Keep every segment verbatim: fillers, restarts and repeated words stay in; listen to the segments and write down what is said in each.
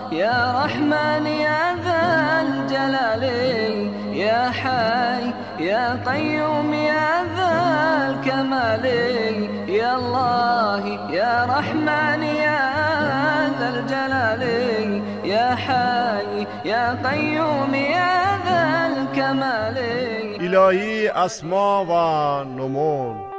يا رحمن يا ذا الجلال يا حي يا قيوم يا ذا الكمال يا الله يا رحمن يا ذا الجلال يا حي يا قيوم يا ذا الكمال. الهی اسما و نمون.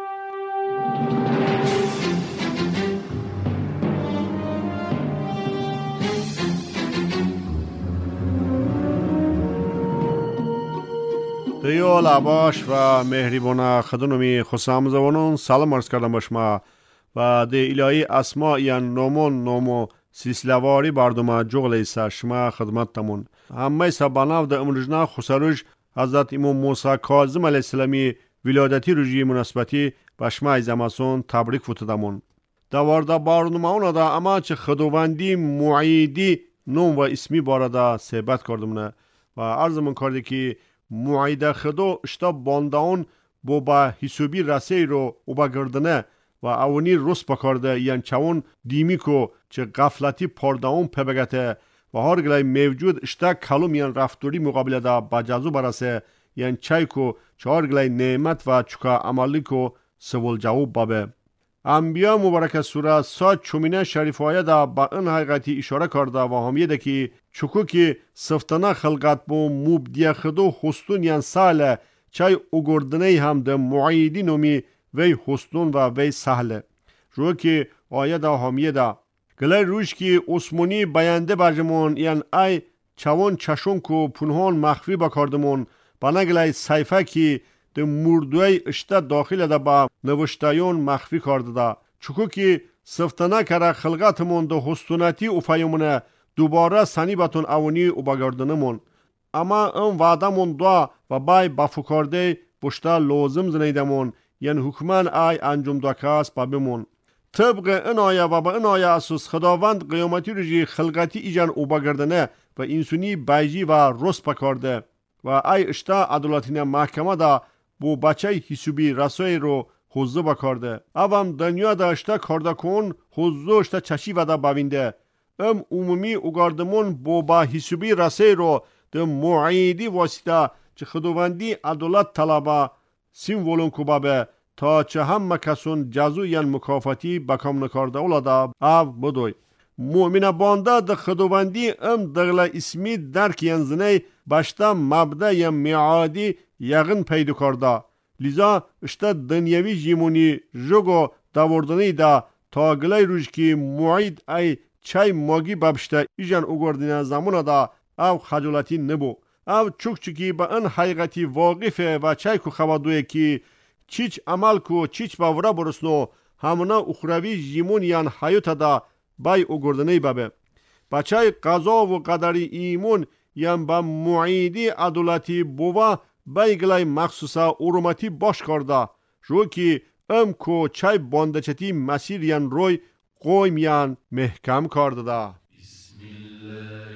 دیو لباش و مهریبانه خدونمی خسام زبانون سلام عرض کردم با شما و دی الهی اسما یا نمون نمو سیسلواری بردوما جغل ایسا شما خدمت تمون همه سباناو دا امروجنا خسروش حضرت امام موسی کاظم علیه السلامی ولادتی روژی مناسبتی با شما ایزماسون تبریک فتدمون دوارده بارنوما اونا دا اما چه خداوندی معیدی نوم و اسمی بارده صحبت کردمونه و عرضمون کرده که معیده خدا اشتا بانداون بو با حسوبی رسی رو او با گردنه و اونی رس بکرده یعن چون دیمی کو چه غفلتی پارداون پبگته و هر گلای موجود اشتا کلوم یعن رفتوری مقابله دا بجازو برسه یعن چای کو چهار گلای نعمت و چکا عملی کو سوال جواب بابه. انبیا مبارک سوره سات چومینه شریف آیه دا با این حقیقتی اشاره کرده و همیه ده که چکو که سفتانه خلقت بو مبدی خدو خستون یعن ساله چای اگردنه هم ده معیدی نومی وی خستون و وی سهله. رو که آیه دا همیه دا گلای روش که اسمونی بیانده برجمون یعن ای چوان چشون کو پنهان مخفی بکردمون بنا گلای سیفه که ده مردوی اشته داخل ده با نوشتایون مخفی کرده ده چکو که سفتانه کرده خلقتمون ده خستونتی افایمونه دوباره سنی باتون اونی او بگردنمون اما اون وعدمون دوا و بای بفکرده بشتا لازم زنیدمون یعنی حکمان ای انجام داکاس بابمون طبق این آیه و با این آیه اساس خداوند قیامتی رجی خلقتی ایجان او بگردنه و انسونی بیجی و رس پکارده و ای اشتا عدالتین محکمه دا بو بچه حسوبی رسوی رو حوزه بکارده اوام دنیا دا اشتا کرده کن حوزه اشتا چشی ودا بوینده ام عمومی اگاردمون بو با حسوبی رسوی رو ده معیدی واسطه چه خداوندی عدالت طلبه سیم ولون کبابه تا چه هم کسون جزو یا مکافاتی بکام نکارده اولاده او بدوی مؤمن بانده ده خداوندی ام دغله اسمی درک ینزنه باشتا مبده یا میعادی یقین پیدا کرده لیزا اشتا دنیوی جیمونی جگو داوردنی ده تا گلای روش که معید ای چای ماگی ببشته ایجان اگردین زمان ده او خجالتی نبو او چوک چکی با ان حقیقتی واقفه و چای کو خوادوه که چیچ عمل کو چیچ باورا برسنو همونا اخروی جیمون یان حیوت ده بای اگردنی ببه بچای قضا و قدری ایمون یان با معیدی عدالتی بوا بای گلای مخصوصا ارومتی باش کرده رو که ام کو چای باندچتی مسیر یان روی قویم یان محکم کرده ده. بسم الله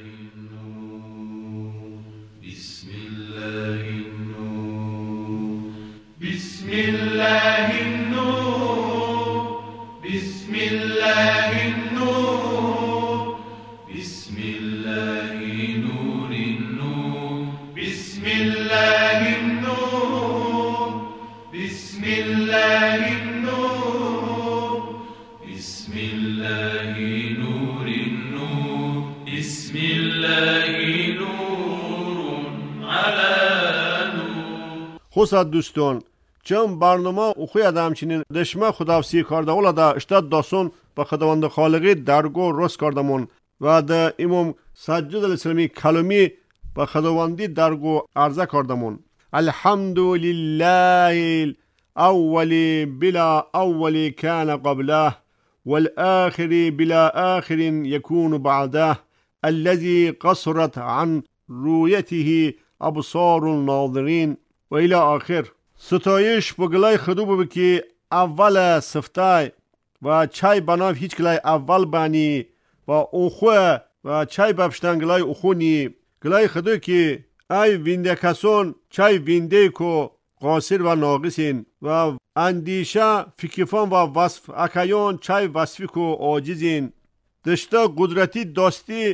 النور بسم الله النور بسم الله النور بسم الله النور بسم الله نور النور بسم الله النور بسم الله النور بسم الله نور النور بسم الله نور على نور. خوصد دوستان چون برنامه اوخوی همچنین دشمه خداوسی کرده اولا دا اشتاد داستان با خداوند خالقی درگو رست کردمون و دا امام سجاد علیه السلامی کلمی با خداوندی درگو عرضه کردمون الحمدلله اولی بلا اولی کان قبله والآخر بلا آخر يكون بعده الذي قصرت عن رؤيته ابصار الناظرين و الى آخر. ستایش بگلای خدو ببی که اول سفتای و چای بناف هیچ گلای اول بانی و اوخوه و چای بپشتن گلای اوخونی گلای خدو که ای وینده کسون چای وینده کو قاصر و ناقصین و اندیشه فکیفان و وصف اکیان چای وصفی کو عاجزین دشتا قدرتی داستی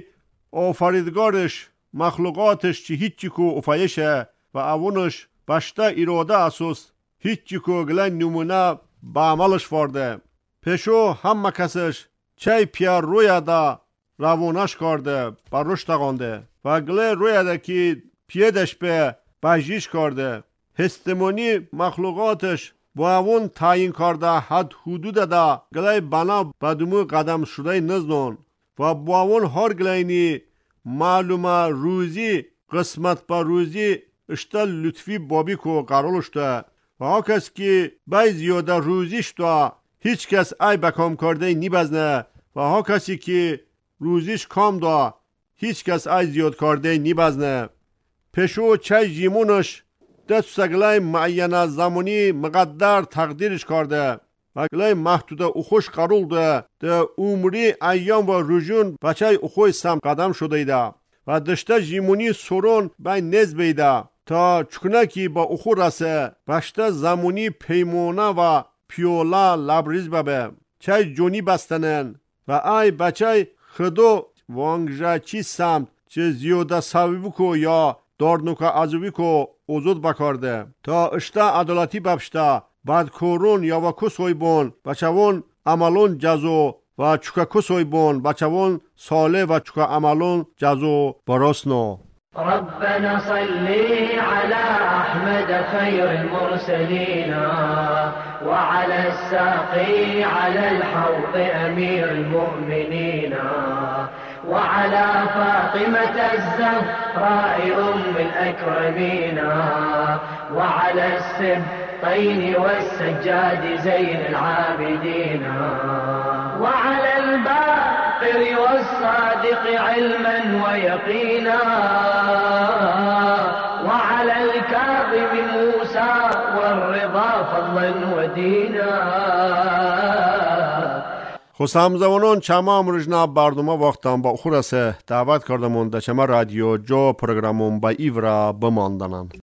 آفریدگارش مخلوقاتش چی هیچی کو افایشه و اونش باشتا اراده اساس هیچی کو گلای نمونه با عملش فارده. پیشو همه کسش چای پیار روی دا روانش کرده با رشد تقانده و گلای روی دا که پیدش به بجیش کرده. هستمونی مخلوقاتش با اون تعیین کرده حد حدود دا گلای بنا بدمو قدم شده نزنون و با اون هر گلاینی معلومه روزی قسمت با روزی اشتا لطفی بابی کو قرارشته و ها کس که بای زیاده روزیشتا هیچ کس ای بکام کرده نیبزنه و ها کسی که روزیش کام دا هیچ کس ای زیاد کرده نیبزنه. پیشو چای جیمونش ده سگلای معینه زمانی مقدر تقدیرش کرده و گلای محدوده او خوش قرول ده ده عمری ایام و رجون بچه او خوی سم قدم شده ایده و دشته جیمونی سرون بای نز بیده تا چکنه که با او خو رسه بشته زمانی پیمونه و پیولا لبریز ببه چای جونی بستنن و ای بچه خدو وانگجه چی سمت چه زیاده سویبو کو یا دارنوکا عزوی کو اوزود بکارده تا اشته عدالتی ببشته بعد کورون یا و کسوی بون بچهون عملون جزو و چکا کسوی بون بچهون ساله و چکا عملون جزو براسنو. ربنا صلي على أحمد خير المرسلين وعلى الساقي على الحوض أمير المؤمنين وعلى فاطمة الزهراء أم الأكرمين وعلى السبطين والسجاد زين العابدين وعلى الباقر والصادق علما ويقينا وعلى الكاظم موسى والرضا فضلا ودينا. خسام زوانان چما امروزنا برنامه وقتم با خورسه دعوت کردمون در چما رادیو جو پروگرامون با ایورا بماندنن.